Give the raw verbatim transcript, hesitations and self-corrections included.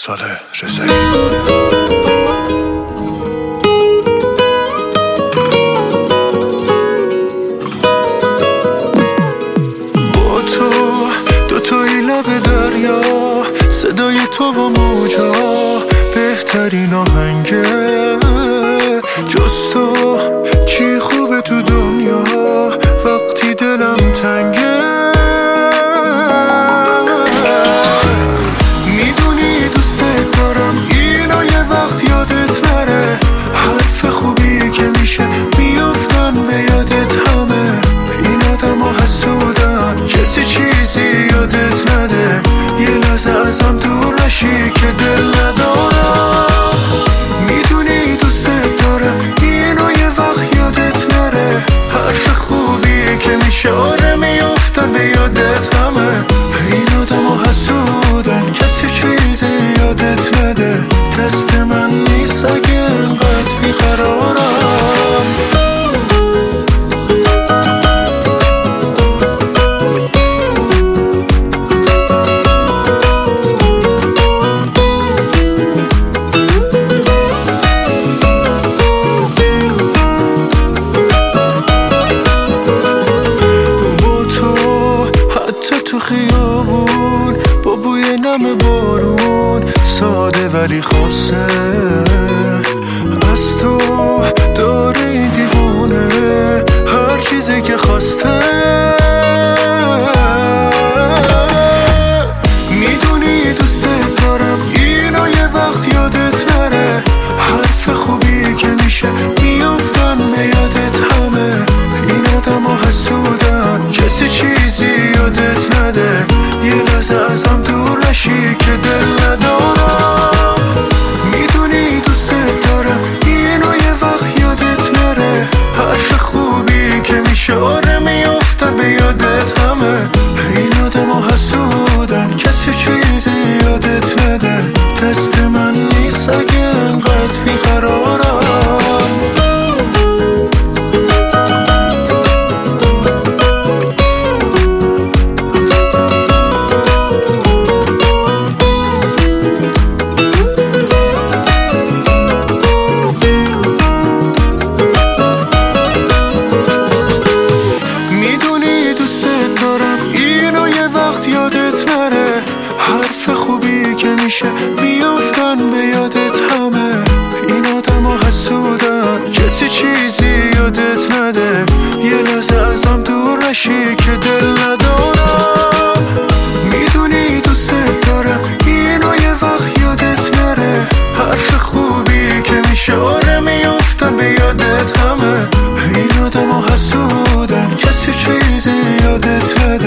سال رضایی. با تو دوتایی لب دریا، صدای تو و موجا بهترین آهنگه. جز تو چی خوبه تو دنیا وقتی دلم تنگه. میدونی دوست دارم اینو یه وقت یادت نره. حرف خوبی که میشه میافتن به یادت همه. این آدم ها حسودن کسی چیزی یادت نده. یه لحظه ازم دور نشی که دل ندارم. میدونی دوست دارم اینو یه وقت یادت نره. حرف خوبی که میشه آره میافتن به یادت همه. این آدم ها حسودن کسی چیزی یادت نده. دست من نیست اگه انقدر بیقرارم. خیابون با بوی نم بارون، ساده ولی خاصه از تو داره این دیوونه هر چیزی که خواسته. میدونی دوست دارم اینو یه وقت یادت نره. حرف خوبی که میشه میافتن به یادت همه. این آدم ها حسودن کسی چیزی یادت نده. یه لحظه ازم دور نشی که دل ندارم. میدونی دوست دارم اینو یه وقت یادت نره. حرف خوبی که میشه آره میافتن به یادت همه. این آدم ها حسودن کسی چیزی یادت نده. دست من نیست اگه انقدر بیقرارم. یادت نره. حرف خوبی که میشه میافتن به یادت همه. این آدم ها حسودن کسی چیزی یادت نده. یه لحظه ازم دور نشی که دل ندارم. میدونی دوست دارم اینو یه وقت یادت نره. حرف خوبی که میشه آره میافتن به یادت همه. این آدم ها حسودن کسی چیزی یادت نده.